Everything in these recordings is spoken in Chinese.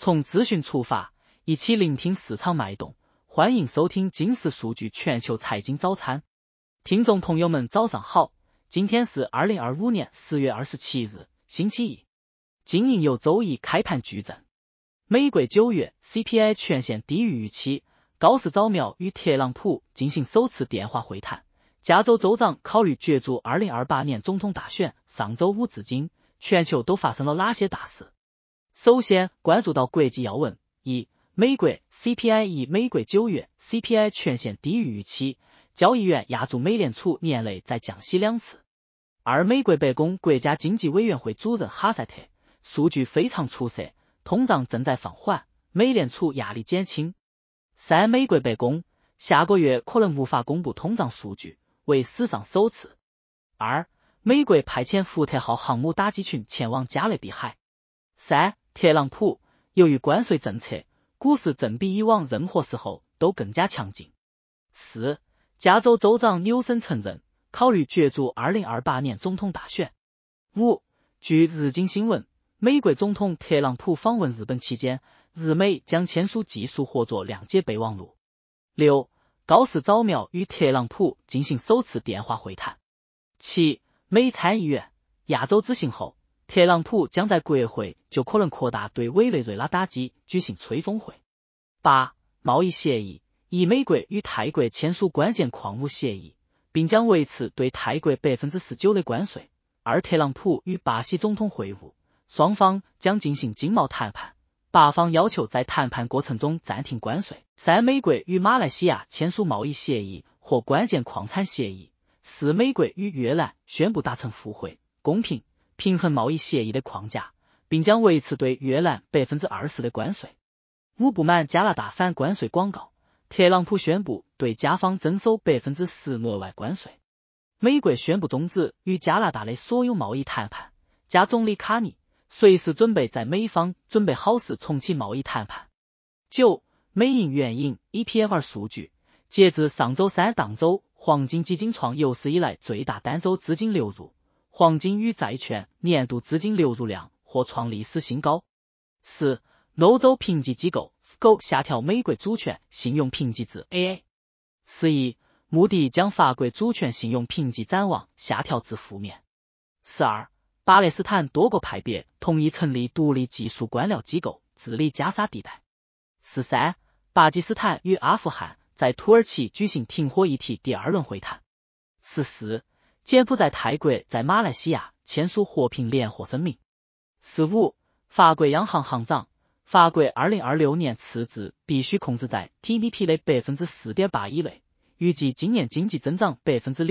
从资讯出发，一起聆听市场脉动。欢迎收听金石数据全球财经早餐。听众朋友们早上好，今天是2025年4月27日，星期一。经营由周一开盘巨震。美国9月 CPI 全线低于预期，高市早苗与特朗普进行首次电话会谈。加州州长考虑角逐2028年总统大选。上周五至今，全球都发生了哪些大事？首先关注到国际要闻：一、美国 CPI 美国9月 CPI 全线低于预期，交易员压住美联储年内再降息2次。二、美国白宫国家经济委员会主任哈塞特，数据非常出色，通胀正在放缓，美联储压力减轻。三、美国白宫下个月可能无法公布通胀数据，为史上首次。二、美国派遣福特号航母打击群前往加勒比海。三、特朗普由于关税政策，股市正比以往任何时候都更加强劲。四、加州州长纽森承认考虑角逐2028年总统大选。五、据日经新闻，美国总统特朗普访问日本期间，日美将签署技术合作谅解备忘录。六、高市早苗与特朗普进行首次电话会谈。七、美参议院亚洲之行后，特朗普将在国会就可能扩大对委内瑞拉打击举行吹风会。八、贸易协议，美国与泰国签署关键矿物协议，并将维持对泰国 19% 的关税。而特朗普与巴西总统会晤，双方将进行经贸谈判，巴方要求在谈判过程中暂停关税。三、美国与马来西亚签署贸易协议或关键矿产协议。四、美国与越南宣布达成互惠、公平、平衡贸易协议的框架，并将维持对越南 20% 的关税。五、不满加拿大反关税广告，特朗普宣布对加方征收 10% 额外关税。美国宣布终止与加拿大的所有贸易谈判，加总理卡尼随时准备在美方准备好时重启贸易谈判。九、美银援引 EPFR 数据，截至上周三当周，黄金基金创有史以来最大单周资金流入，黄金与债券年度资金流入量或创历史新高。四、欧洲评级机构 SCO 下调美国主权信用评级至 AA。四、穆迪将法国主权信用评级展望下调至负面。四、巴勒斯坦多个派别同意成立独立技术官僚机构治理加沙地带。四、巴基斯坦与阿富汗在土耳其举行停火议题第2轮会谈。四、柬埔寨泰国在马来西亚签署和平联合声明。4、法国央行行长，法国2026年赤字必须控制在 GDP 的 4.8% 以内，预计今年经济增长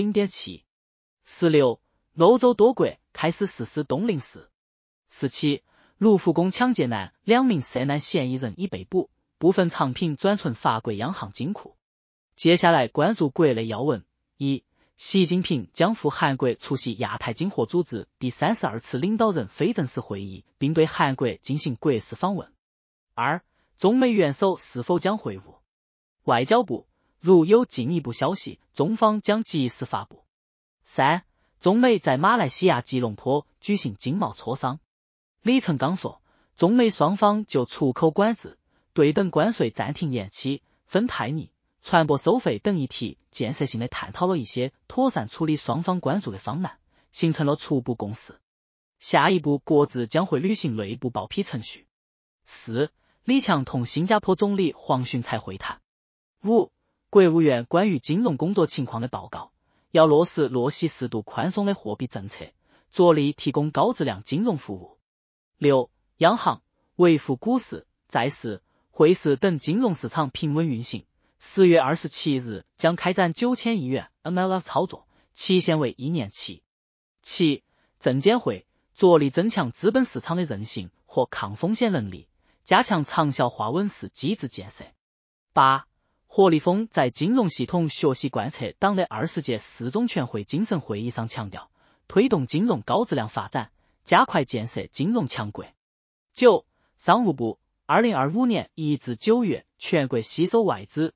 0.7%。6、欧洲多国开始实施冬令时。7、卢浮宫抢劫案2名涉案嫌疑人已被捕，部分藏品转存法国央行金库。接下来关注国内要闻：一、习近平将赴韩国出席亚太经合组织第32次领导人非正式会议，并对韩国进行国事访问。二、中美元首是否将会晤？外交部如有进一步消息，中方将及时发布。三、中美在马来西亚吉隆坡举行经贸磋商。李成刚说，中美双方就出口管制、对等关税暂停延期、芬太尼、传播收费等议题建设性的探讨了一些妥善处理双方关注的方案，形成了初步共识。下一步各自将会履行内部报批程序。四、李强同新加坡总理黄循才会谈。五、国务院关于金融工作情况的报告，要落实落细适度宽松的货币政策，着力提供高质量金融服务。六、央行维护股市、债市、汇市等金融市场平稳运行。4月27日将开展9000亿元 MLF 操作，期限为1年期。七、证监会着力增强资本市场的韧性和抗风险能力，加强长效化稳市机制建设。八、何立峰在金融系统学习贯彻党的20届四中全会精神会议上强调，推动金融高质量发展，加快建设金融强国。九、商务部2025年1至9月全国吸收外资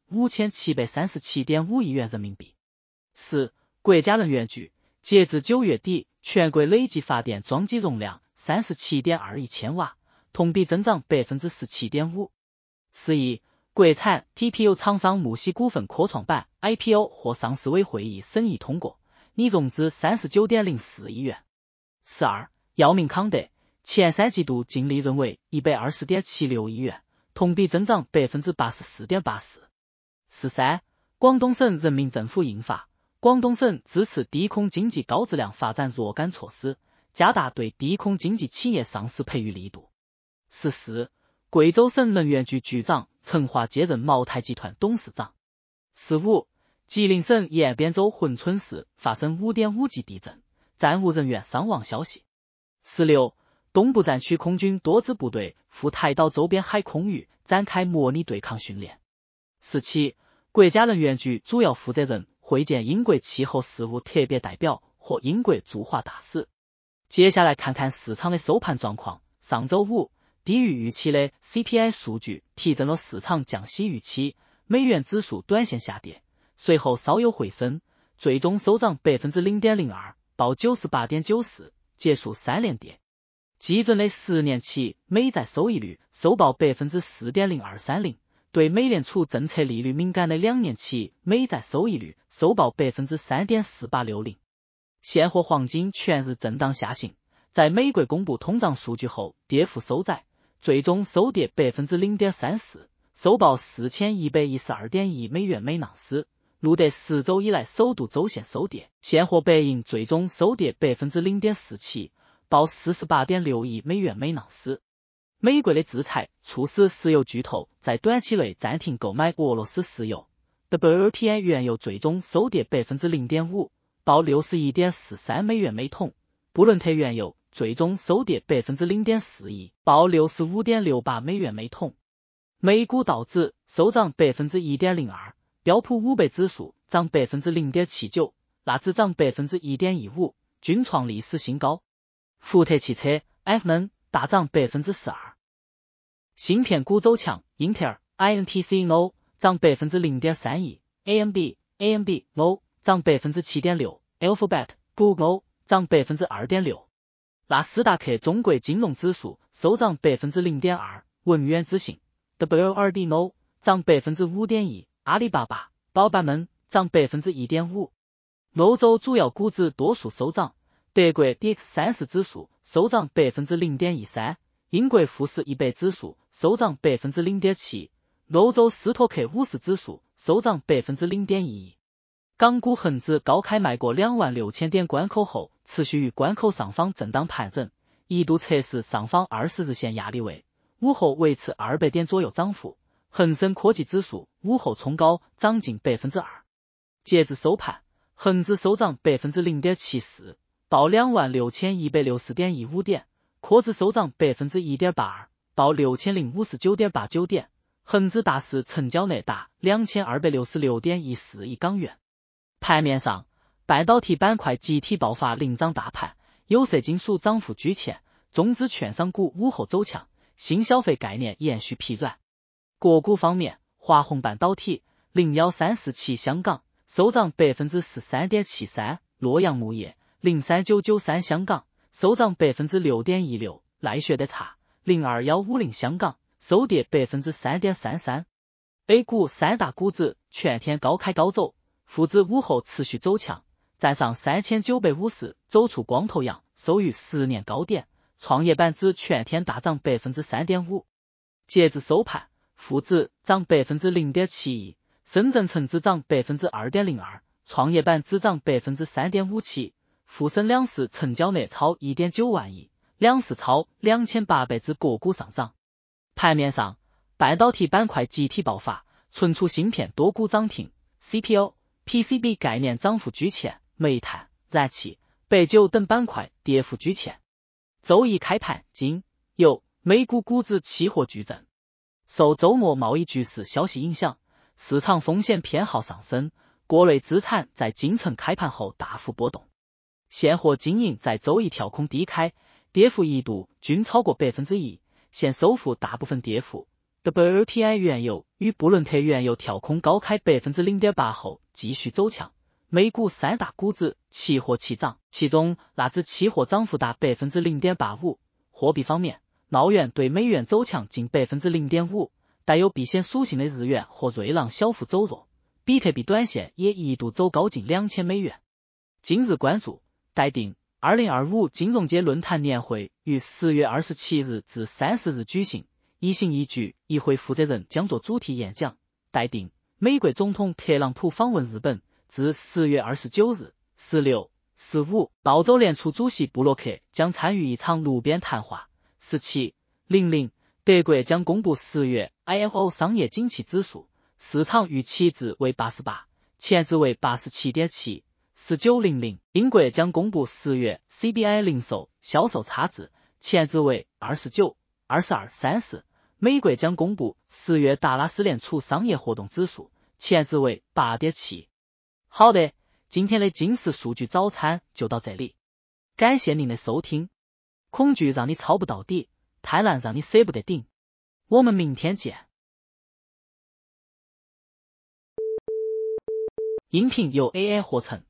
5737.5 亿元人民币。四、国家能源局截至9月底，全国累计发电装机容量 37.2亿千瓦， 同比增长 17.5%。4.1国产 TPU 厂商木犀股份科创板 IPO 获上市委会议审议通过，拟融资 39.04 亿元。4.2药明康德前3季度净利润为 120.76 亿元，同比增长 84.84%。4.3广东省人民政府印发广东省支持低空经济高质量发展若干措施，加大对低空经济企业上市培育力度。4.4贵州省能源局局长陈华接任茅台集团董事长。4.5吉林省延边州珲春市发生 5.5 级地震，暂无人员伤亡消息。4.6东部战区空军多支部队赴台岛周边海空域展开模拟对抗训练。4.7国家能源局主要负责人会见英国气候事务特别代表或英国驻华大使。接下来看看市场的收盘状况。上周五，低于预期的 CPI 数据提振了市场降息预期，美元指数短线下跌，随后稍有回升，最终收涨 0.02%， 报 98.94， 结束3连跌。基准的10年期美债收益率收报 4.0230%， 对美联储政策利率敏感的2年期美债收益率收报 3.4860%。现货黄金全日震荡下行，在美国公布通胀数据后跌幅收窄，最终收跌 0.34%， 收报 4112.1亿美元每盎司，录得10周以来首度周线收跌。现货白银最终收跌 0.47%， 报 48.6亿美元每盎司。美国的制裁促使石油巨头在短期内暂停购买俄罗斯石油， WTI 原油最终收跌 0.5%， 报 61.43美元每桶，布伦特原油最终收跌 0.41%， 报 65.68美元每桶。美股道指收涨 1.02%， 标普500指数涨 0.79%， 纳指涨 1.15%， 均创历史新高。福特汽车 F-MAN 大涨 12%。芯片股走强，英特尔 INTC NO 涨 0.31%， AMD NO 涨 7.6%， Alphabet Google 涨 2.6%。纳斯达克中国金融指数收涨 0.2%， 文渊之信 WRD NO 涨 5.1%， 阿里巴巴、宝板们涨 1.5%。欧洲主要股指多数收涨，德国 DAX30 指数收涨 0.13%， 英国富时100指数收涨 0.7%， 欧洲斯托克50指数收涨 0.11%。港股恒指高开迈过26000点关口后，持续于关口上方震荡盘整，一度测试上方20日线压力位，午后维持200点左右涨幅。恒生科技指数午后冲高，涨近 2%。截至收盘，恒指收涨 0.74%， 报 26,160.15 点，科指收涨 1.82%， 报 6059.89 点，恒指大市成交额达 2266.14 亿港元。盘面上，半导体板块集体爆发领涨大盘，有色金属涨幅居前，中资券商股午后走强，新消费概念延续疲软。个股方面，华虹半导体、01347香港收涨 13.73%， 洛阳钼业、03993香港收涨 6.16%， 奈雪的差、02150香港收跌 3.33%。A 股三大股指全天高开高走，沪指午后持续走强，站上3950，走出光头阳，收于10年高点。创业板指全天大涨 3.5%。截至收盘，沪指涨 0.71%， 深圳成指涨 2.02%， 创业板指涨 3.57%。沪深两市成交额超 1.9 万亿，两市超2800只个股上涨。盘面上，半导体板块集体爆发，存储芯片多股涨停， CPU、PCB 概念涨幅居前，煤炭、燃气、白酒等板块跌幅居前。周一开盘，金、油、美股股指期货巨震。受周末贸易局势消息影响，市场风险偏好上升，各类资产在今晨开盘后大幅波动。现货金银在周一跳空低开，跌幅一度均超过 1%， 现收复大部分跌幅。WTI 原油与布伦特原油跳空高开 0.8% 后继续走强。美股三大股指期货齐涨，其中纳指期货涨幅达 0.85%。货币方面， 澳元对美元走强近 0.5%， 带有避险属性的日元和瑞郎小幅走弱，比特币短线也一度走高近$2000。今日关注待定2025金融街论坛年会于10月27日至30日举行，一行一局议会负责人将作主题演讲。待定美国总统特朗普访问日本，自10月29日、16、15，澳洲联储主席布洛克将参与一场路边谈话。17:00，德国将公布10月 IFO 商业景气指数，市场预期值为88，前值为87.7。19:00，英国将公布10月 CBI 零售销售差值，前值为29、22、30。美国将公布10月达拉斯联储商业活动指数，前值为 8.7。好的，今天的今时数据早餐就到这里，感谢您的收听。恐惧让你抄不到底，贪婪让你舍不得顶。我们明天见。音频由 AI 合成。